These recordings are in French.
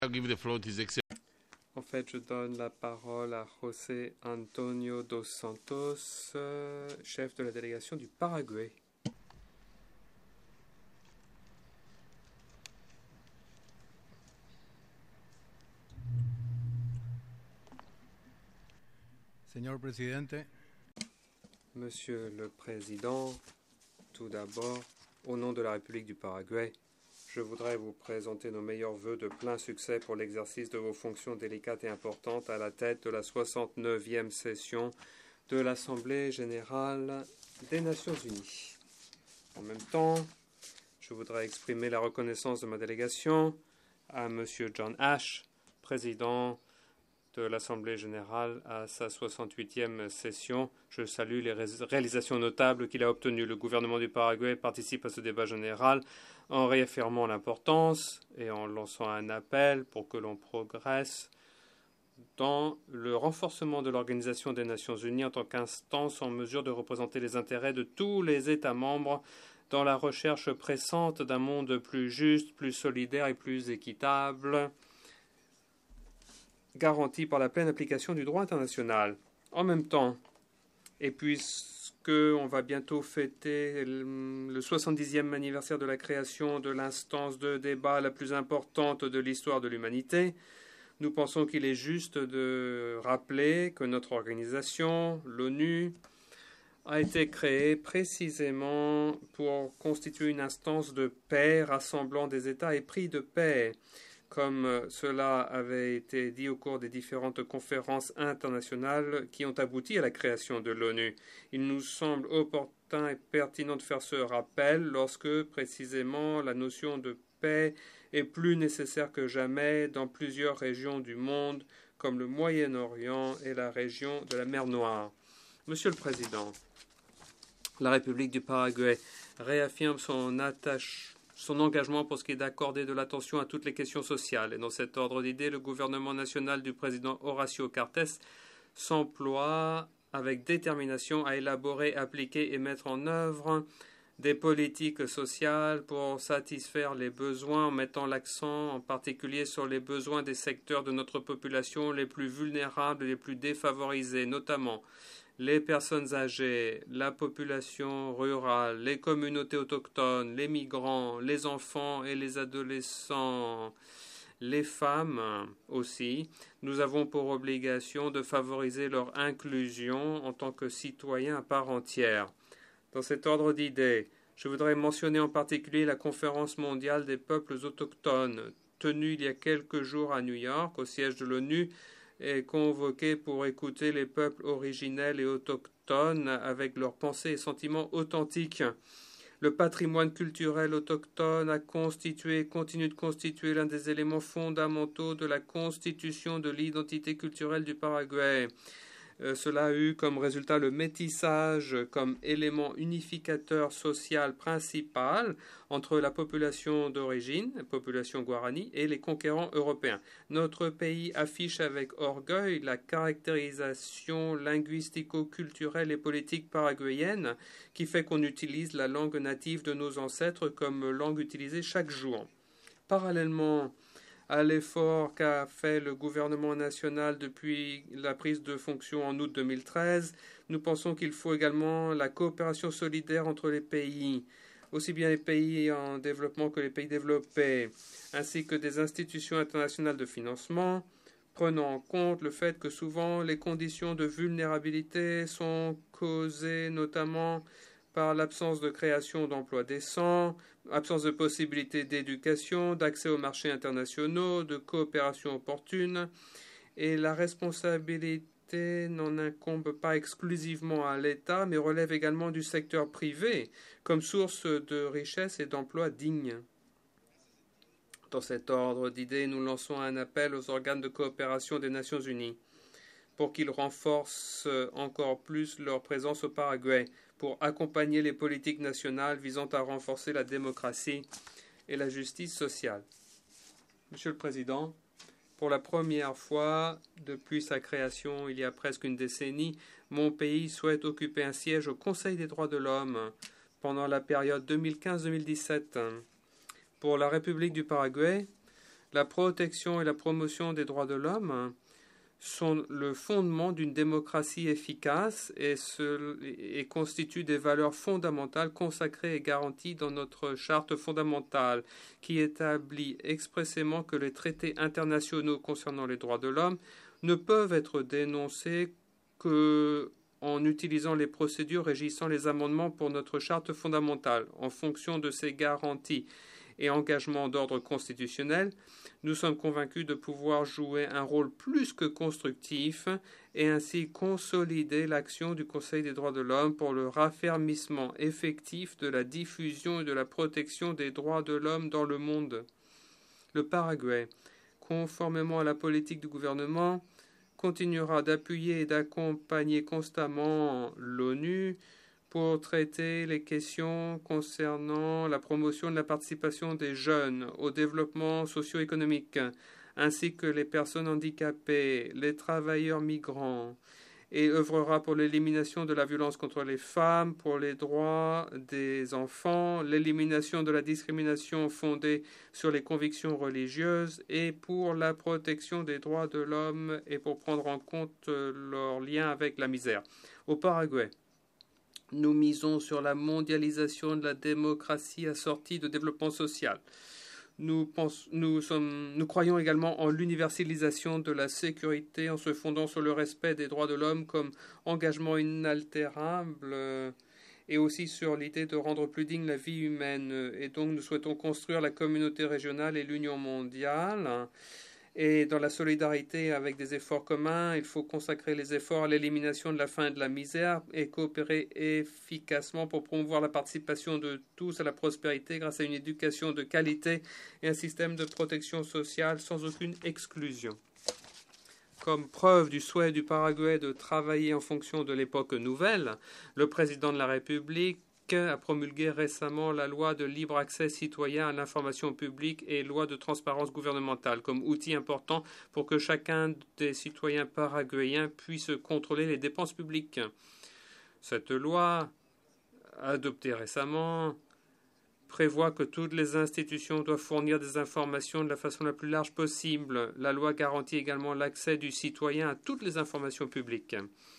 En fait, je donne la parole à José Antonio dos Santos, chef de la délégation du Paraguay. Señor Presidente, Monsieur le Président, tout d'abord, au nom de la République du Paraguay, je voudrais vous présenter nos meilleurs vœux de plein succès pour l'exercice de vos fonctions délicates et importantes à la tête de la 69e session de l'Assemblée générale des Nations unies. En même temps, je voudrais exprimer la reconnaissance de ma délégation à Monsieur John Ash, président de l'Assemblée générale à sa 68e session. Je salue les réalisations notables qu'il a obtenues. Le gouvernement du Paraguay participe à ce débat général en réaffirmant l'importance et en lançant un appel pour que l'on progresse dans le renforcement de l'Organisation des Nations unies en tant qu'instance en mesure de représenter les intérêts de tous les États membres dans la recherche pressante d'un monde plus juste, plus solidaire et plus équitable, garantie par la pleine application du droit international. En même temps, et puisqu'on va bientôt fêter le 70e anniversaire de la création de l'instance de débat la plus importante de l'histoire de l'humanité, nous pensons qu'il est juste de rappeler que notre organisation, l'ONU, a été créée précisément pour constituer une instance de paix rassemblant des États épris de paix, comme cela avait été dit au cours des différentes conférences internationales qui ont abouti à la création de l'ONU. Il nous semble opportun et pertinent de faire ce rappel lorsque, précisément, la notion de paix est plus nécessaire que jamais dans plusieurs régions du monde, comme le Moyen-Orient et la région de la mer Noire. Monsieur le Président, la République du Paraguay réaffirme son engagement pour ce qui est d'accorder de l'attention à toutes les questions sociales. Et dans cet ordre d'idées, le gouvernement national du président Horacio Cartes s'emploie avec détermination à élaborer, appliquer et mettre en œuvre des politiques sociales pour satisfaire les besoins, en mettant l'accent en particulier sur les besoins des secteurs de notre population les plus vulnérables et les plus défavorisés, notamment les personnes âgées, la population rurale, les communautés autochtones, les migrants, les enfants et les adolescents, les femmes aussi. Nous avons pour obligation de favoriser leur inclusion en tant que citoyens à part entière. Dans cet ordre d'idées, je voudrais mentionner en particulier la conférence mondiale des peuples autochtones, tenue il y a quelques jours à New York, au siège de l'ONU, est convoqué pour écouter les peuples originels et autochtones avec leurs pensées et sentiments authentiques. Le patrimoine culturel autochtone a constitué et continue de constituer l'un des éléments fondamentaux de la constitution de l'identité culturelle du Paraguay. Cela a eu comme résultat le métissage comme élément unificateur social principal entre la population d'origine, la population guarani, et les conquérants européens. Notre pays affiche avec orgueil la caractérisation linguistico-culturelle et politique paraguayenne qui fait qu'on utilise la langue native de nos ancêtres comme langue utilisée chaque jour. Parallèlement à l'effort qu'a fait le gouvernement national depuis la prise de fonction en août 2013, nous pensons qu'il faut également la coopération solidaire entre les pays, aussi bien les pays en développement que les pays développés, ainsi que des institutions internationales de financement, prenant en compte le fait que souvent les conditions de vulnérabilité sont causées notamment par l'absence de création d'emplois décents, absence de possibilités d'éducation, d'accès aux marchés internationaux, de coopération opportune, et la responsabilité n'en incombe pas exclusivement à l'État, mais relève également du secteur privé, comme source de richesse et d'emplois dignes. Dans cet ordre d'idées, nous lançons un appel aux organes de coopération des Nations unies pour qu'ils renforcent encore plus leur présence au Paraguay, pour accompagner les politiques nationales visant à renforcer la démocratie et la justice sociale. Monsieur le Président, pour la première fois depuis sa création il y a presque une décennie, mon pays souhaite occuper un siège au Conseil des droits de l'homme pendant la période 2015-2017. Pour la République du Paraguay, La protection et la promotion des droits de l'homme sont le fondement d'une démocratie efficace et constituent des valeurs fondamentales consacrées et garanties dans notre charte fondamentale, qui établit expressément que les traités internationaux concernant les droits de l'homme ne peuvent être dénoncés qu'en utilisant les procédures régissant les amendements pour notre charte fondamentale. En fonction de ces garanties et engagements d'ordre constitutionnel, nous sommes convaincus de pouvoir jouer un rôle plus que constructif et ainsi consolider l'action du Conseil des droits de l'homme pour le raffermissement effectif de la diffusion et de la protection des droits de l'homme dans le monde. Le Paraguay, conformément à la politique du gouvernement, continuera d'appuyer et d'accompagner constamment l'ONU pour traiter les questions concernant la promotion de la participation des jeunes au développement socio-économique, ainsi que les personnes handicapées, les travailleurs migrants, et œuvrera pour l'élimination de la violence contre les femmes, pour les droits des enfants, l'élimination de la discrimination fondée sur les convictions religieuses et pour la protection des droits de l'homme et pour prendre en compte leur lien avec la misère. Au Paraguay, nous misons sur la mondialisation de la démocratie assortie de développement social. Nous croyons également en l'universalisation de la sécurité en se fondant sur le respect des droits de l'homme comme engagement inaltérable et aussi sur l'idée de rendre plus digne la vie humaine. Et donc nous souhaitons construire la communauté régionale et l'union mondiale. Et dans la solidarité avec des efforts communs, il faut consacrer les efforts à l'élimination de la faim et de la misère et coopérer efficacement pour promouvoir la participation de tous à la prospérité grâce à une éducation de qualité et un système de protection sociale sans aucune exclusion. Comme preuve du souhait du Paraguay de travailler en fonction de l'époque nouvelle, le président de la République a promulgué récemment la loi de libre accès citoyen à l'information publique et loi de transparence gouvernementale comme outil important pour que chacun des citoyens paraguayens puisse contrôler les dépenses publiques. Cette loi, adoptée récemment, prévoit que toutes les institutions doivent fournir des informations de la façon la plus large possible. La loi garantit également l'accès du citoyen à toutes les informations publiques.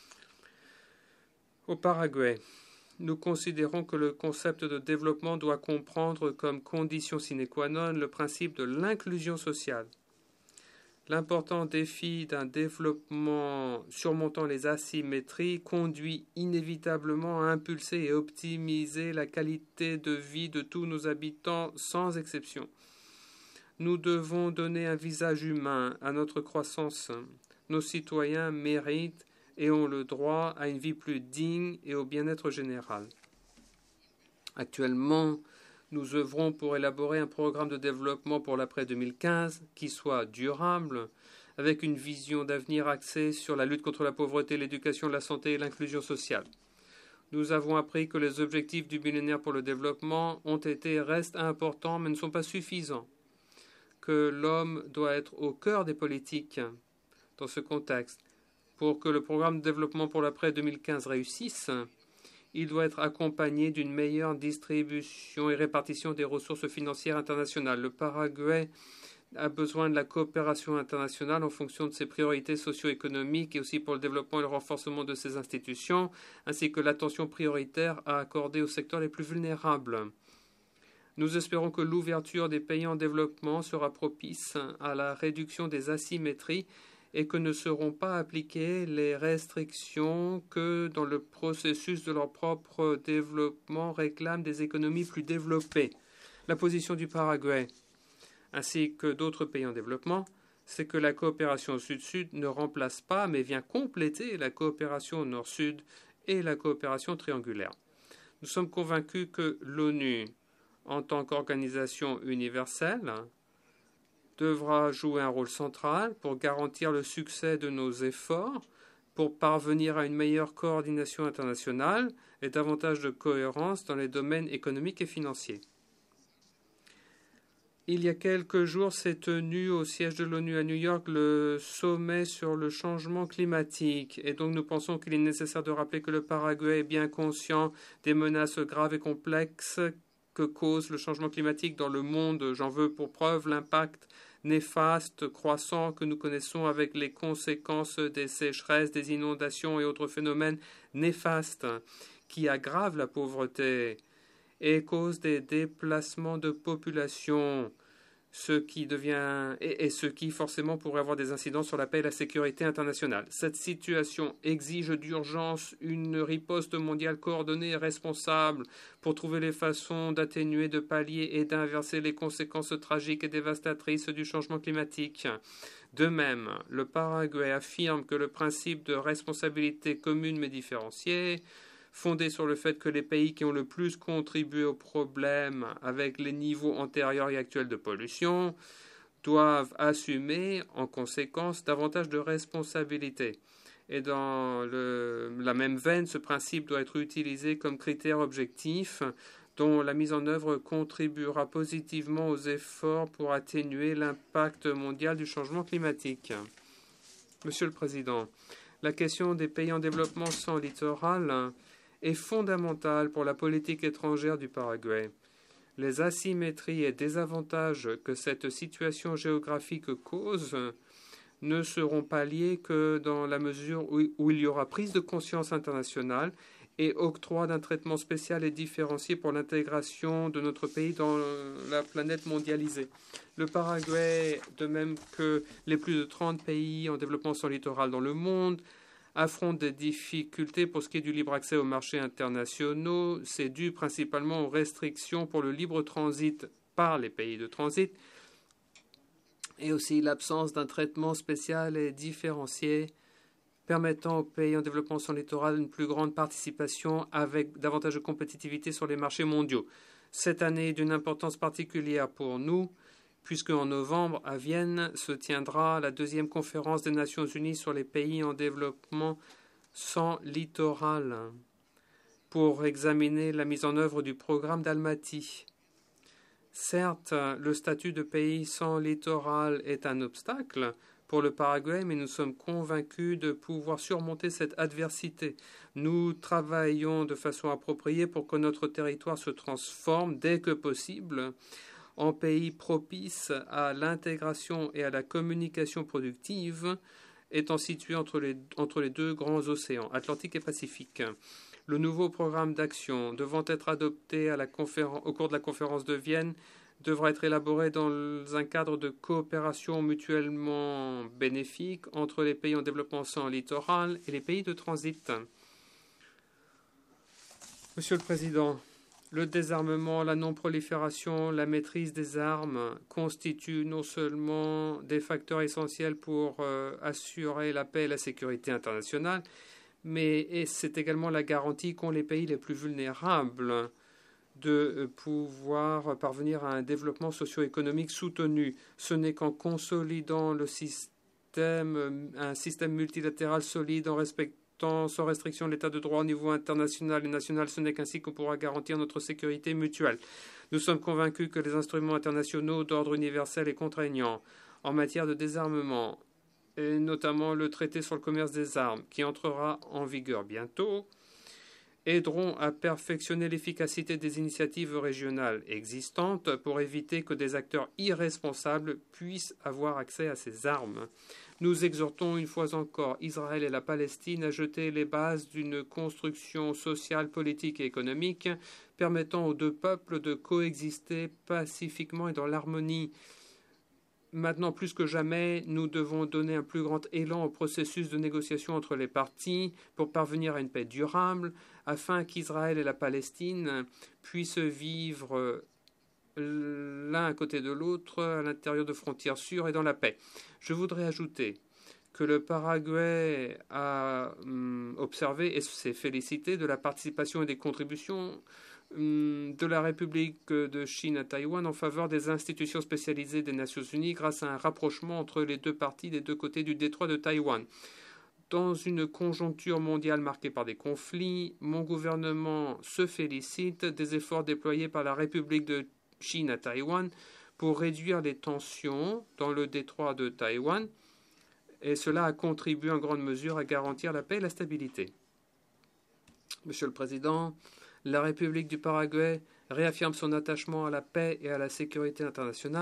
Au Paraguay, nous considérons que le concept de développement doit comprendre comme condition sine qua non le principe de l'inclusion sociale. L'important défi d'un développement surmontant les asymétries conduit inévitablement à impulser et optimiser la qualité de vie de tous nos habitants sans exception. Nous devons donner un visage humain à notre croissance. Nos citoyens méritent et ont le droit à une vie plus digne et au bien-être général. Actuellement, nous œuvrons pour élaborer un programme de développement pour l'après 2015 qui soit durable, avec une vision d'avenir axée sur la lutte contre la pauvreté, l'éducation, la santé et l'inclusion sociale. Nous avons appris que les objectifs du millénaire pour le développement ont été et restent importants, mais ne sont pas suffisants, que l'homme doit être au cœur des politiques dans ce contexte. Pour que le programme de développement pour l'après 2015 réussisse, il doit être accompagné d'une meilleure distribution et répartition des ressources financières internationales. Le Paraguay a besoin de la coopération internationale en fonction de ses priorités socio-économiques et aussi pour le développement et le renforcement de ses institutions, ainsi que l'attention prioritaire à accorder aux secteurs les plus vulnérables. Nous espérons que l'ouverture des pays en développement sera propice à la réduction des asymétries et que ne seront pas appliquées les restrictions que, dans le processus de leur propre développement, réclament des économies plus développées. La position du Paraguay, ainsi que d'autres pays en développement, c'est que la coopération Sud-Sud ne remplace pas, mais vient compléter la coopération Nord-Sud et la coopération triangulaire. Nous sommes convaincus que l'ONU, en tant qu'organisation universelle, devra jouer un rôle central pour garantir le succès de nos efforts, pour parvenir à une meilleure coordination internationale et davantage de cohérence dans les domaines économiques et financiers. Il y a quelques jours s'est tenu au siège de l'ONU à New York le sommet sur le changement climatique. Et donc nous pensons qu'il est nécessaire de rappeler que le Paraguay est bien conscient des menaces graves et complexes que cause le changement climatique dans le monde. J'en veux pour preuve l'impact néfaste croissant que nous connaissons avec les conséquences des sécheresses, des inondations et autres phénomènes néfastes qui aggravent la pauvreté et causent des déplacements de population, ce qui forcément pourrait avoir des incidences sur la paix et la sécurité internationale. Cette situation exige d'urgence une riposte mondiale coordonnée et responsable pour trouver les façons d'atténuer, de pallier et d'inverser les conséquences tragiques et dévastatrices du changement climatique. De même, le Paraguay affirme que le principe de responsabilité commune mais différenciée, fondé sur le fait que les pays qui ont le plus contribué au problème avec les niveaux antérieurs et actuels de pollution doivent assumer en conséquence davantage de responsabilités. Et dans la même veine, ce principe doit être utilisé comme critère objectif dont la mise en œuvre contribuera positivement aux efforts pour atténuer l'impact mondial du changement climatique. Monsieur le Président, la question des pays en développement sans littoral est fondamentale pour la politique étrangère du Paraguay. Les asymétries et désavantages que cette situation géographique cause ne seront palliés que dans la mesure où il y aura prise de conscience internationale et octroi d'un traitement spécial et différencié pour l'intégration de notre pays dans la planète mondialisée. Le Paraguay, de même que les plus de 30 pays en développement sans littoral dans le monde, affronte des difficultés pour ce qui est du libre accès aux marchés internationaux. C'est dû principalement aux restrictions pour le libre transit par les pays de transit et aussi l'absence d'un traitement spécial et différencié permettant aux pays en développement sans littoral une plus grande participation avec davantage de compétitivité sur les marchés mondiaux. Cette année est d'une importance particulière pour nous, puisque en novembre, à Vienne, se tiendra la deuxième conférence des Nations Unies sur les pays en développement sans littoral pour examiner la mise en œuvre du programme d'Almaty. Certes, le statut de pays sans littoral est un obstacle pour le Paraguay, mais nous sommes convaincus de pouvoir surmonter cette adversité. Nous travaillons de façon appropriée pour que notre territoire se transforme dès que possible en pays propice à l'intégration et à la communication productive, étant situé entre les deux grands océans, Atlantique et Pacifique. Le nouveau programme d'action devant être adopté au cours de la conférence de Vienne devra être élaboré dans un cadre de coopération mutuellement bénéfique entre les pays en développement sans littoral et les pays de transit. Monsieur le Président, le désarmement, la non-prolifération, la maîtrise des armes constituent non seulement des facteurs essentiels pour assurer la paix et la sécurité internationale, mais c'est également la garantie qu'ont les pays les plus vulnérables de pouvoir parvenir à un développement socio-économique soutenu. Ce n'est qu'en consolidant un système multilatéral solide en respectant sans restriction l'état de droit au niveau international et national, ce n'est qu'ainsi qu'on pourra garantir notre sécurité mutuelle. Nous sommes convaincus que les instruments internationaux d'ordre universel et contraignants en matière de désarmement, et notamment le traité sur le commerce des armes, qui entrera en vigueur bientôt, aideront à perfectionner l'efficacité des initiatives régionales existantes pour éviter que des acteurs irresponsables puissent avoir accès à ces armes. Nous exhortons une fois encore Israël et la Palestine à jeter les bases d'une construction sociale, politique et économique permettant aux deux peuples de coexister pacifiquement et dans l'harmonie. Maintenant, plus que jamais, nous devons donner un plus grand élan au processus de négociation entre les parties pour parvenir à une paix durable, afin qu'Israël et la Palestine puissent vivre l'un à côté de l'autre à l'intérieur de frontières sûres et dans la paix. Je voudrais ajouter que le Paraguay a observé et s'est félicité de la participation et des contributions de la République de Chine à Taïwan en faveur des institutions spécialisées des Nations Unies grâce à un rapprochement entre les deux parties des deux côtés du détroit de Taïwan. Dans une conjoncture mondiale marquée par des conflits, mon gouvernement se félicite des efforts déployés par la République de Chine à Taïwan pour réduire les tensions dans le détroit de Taïwan, et cela a contribué en grande mesure à garantir la paix et la stabilité. Monsieur le Président, la République du Paraguay réaffirme son attachement à la paix et à la sécurité internationale,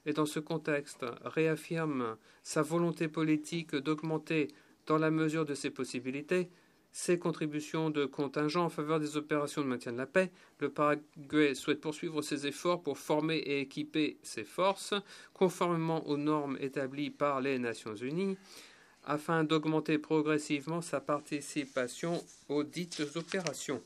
et dans ce contexte réaffirme sa volonté politique d'augmenter, dans la mesure de ses possibilités, ses contributions de contingent en faveur des opérations de maintien de la paix. Le Paraguay souhaite poursuivre ses efforts pour former et équiper ses forces, conformément aux normes établies par les Nations Unies, afin d'augmenter progressivement sa participation aux dites opérations.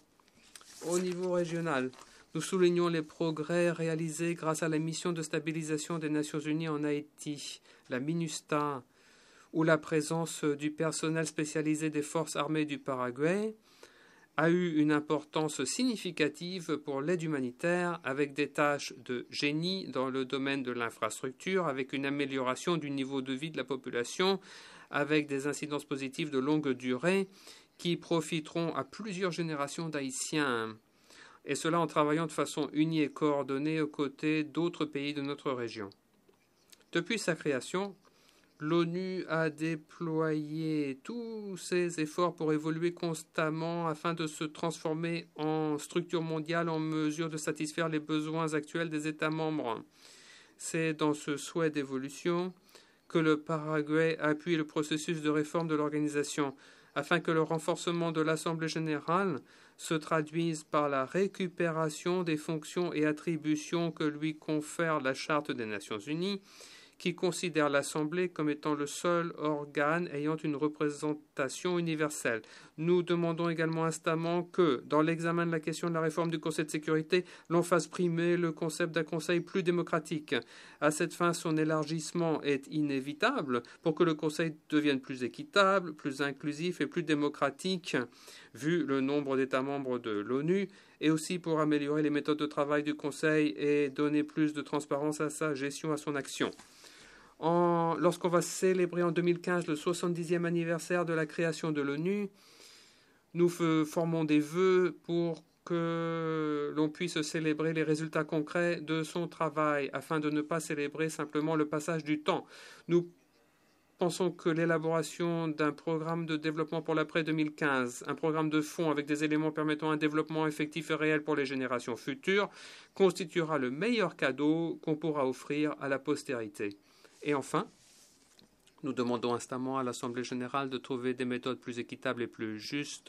Au niveau régional, nous soulignons les progrès réalisés grâce à la mission de stabilisation des Nations Unies en Haïti, la MINUSTAH, où la présence du personnel spécialisé des forces armées du Paraguay a eu une importance significative pour l'aide humanitaire, avec des tâches de génie dans le domaine de l'infrastructure, avec une amélioration du niveau de vie de la population, avec des incidences positives de longue durée qui profiteront à plusieurs générations d'Haïtiens, et cela en travaillant de façon unie et coordonnée aux côtés d'autres pays de notre région. Depuis sa création, l'ONU a déployé tous ses efforts pour évoluer constamment afin de se transformer en structure mondiale en mesure de satisfaire les besoins actuels des États membres. C'est dans ce souhait d'évolution que le Paraguay appuie le processus de réforme de l'organisation afin que le renforcement de l'Assemblée générale se traduise par la récupération des fonctions et attributions que lui confère la Charte des Nations Unies, qui considère l'Assemblée comme étant le seul organe ayant une représentation universelle. Nous demandons également instamment que, dans l'examen de la question de la réforme du Conseil de sécurité, l'on fasse primer le concept d'un Conseil plus démocratique. À cette fin, son élargissement est inévitable pour que le Conseil devienne plus équitable, plus inclusif et plus démocratique, vu le nombre d'États membres de l'ONU, et aussi pour améliorer les méthodes de travail du Conseil et donner plus de transparence à sa gestion, à son action. Lorsqu'on va célébrer en 2015 le 70e anniversaire de la création de l'ONU, nous formons des vœux pour que l'on puisse célébrer les résultats concrets de son travail, afin de ne pas célébrer simplement le passage du temps. Nous pensons que l'élaboration d'un programme de développement pour l'après 2015, un programme de fonds avec des éléments permettant un développement effectif et réel pour les générations futures, constituera le meilleur cadeau qu'on pourra offrir à la postérité. Et enfin, nous demandons instamment à l'Assemblée générale de trouver des méthodes plus équitables et plus justes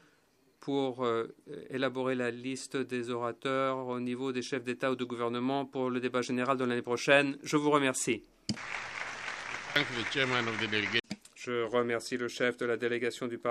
pour élaborer la liste des orateurs au niveau des chefs d'État ou de gouvernement pour le débat général de l'année prochaine. Je vous remercie. Je remercie le chef de la délégation du Parlement.